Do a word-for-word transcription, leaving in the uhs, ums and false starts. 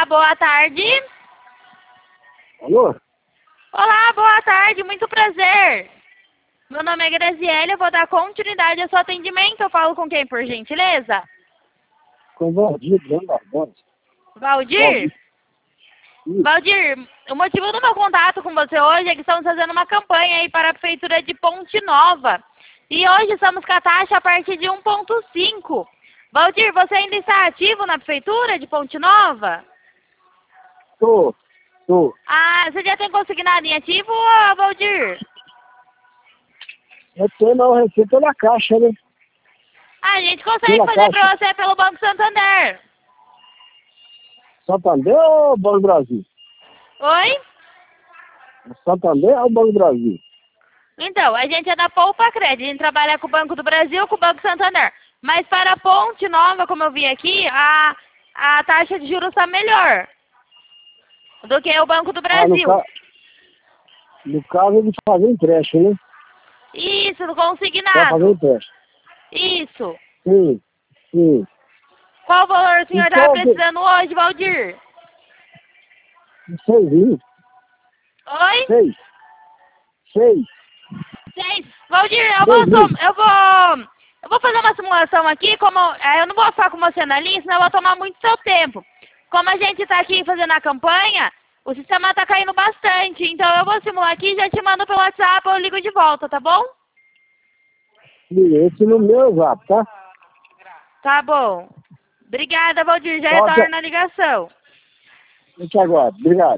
boa tarde. Alô? Olá, boa tarde, muito prazer. Meu nome é Graziele, eu vou dar continuidade ao seu atendimento. Eu falo com quem, por gentileza? Com o Valdir, Leandro Barbosa. Valdir? Isso. Valdir, o motivo do meu contato com você hoje é que estamos fazendo uma campanha aí para a Prefeitura de Ponte Nova. E hoje estamos com a taxa a partir de um ponto cinco. Valdir, você ainda está ativo na Prefeitura de Ponte Nova? Tô, tô. Ah, você já tem consignado em ativo, ô, Valdir? Eu tô na receita pela Caixa, né? Ah, a gente consegue Pela fazer Caixa. para você pelo Banco Santander. Santander ou Banco do Brasil? Oi? Santander ou Banco do Brasil? Então, a gente é da Poupa Crédito, a gente trabalha com o Banco do Brasil, com o Banco Santander. Mas para a Ponte Nova, como eu vi aqui, a, a taxa de juros está melhor do que o Banco do Ah, no, Brasil. ca... no caso eles fazem empréstimo, né? Isso, no Vai fazer consignado. empréstimo. Isso. Sim, sim. Qual valor o senhor está Então, que- precisando hoje, Valdir? seis, hein? Oi? Seis. Seis. Seis. Valdir, eu vou, Seis mil. som- eu vou, eu vou fazer uma simulação aqui, como eh, eu não vou ficar com você na linha, senão eu vou tomar muito seu tempo. Como a gente está aqui fazendo a campanha, o sistema está caindo bastante, então eu vou simular aqui e já te mando pelo WhatsApp ou eu ligo de volta, tá bom? Sim, esse no meu zap, tá? Tá bom. Obrigada, Valdir, já Tchau, tchau. retorno a ligação. Eu te aguardo. Obrigado.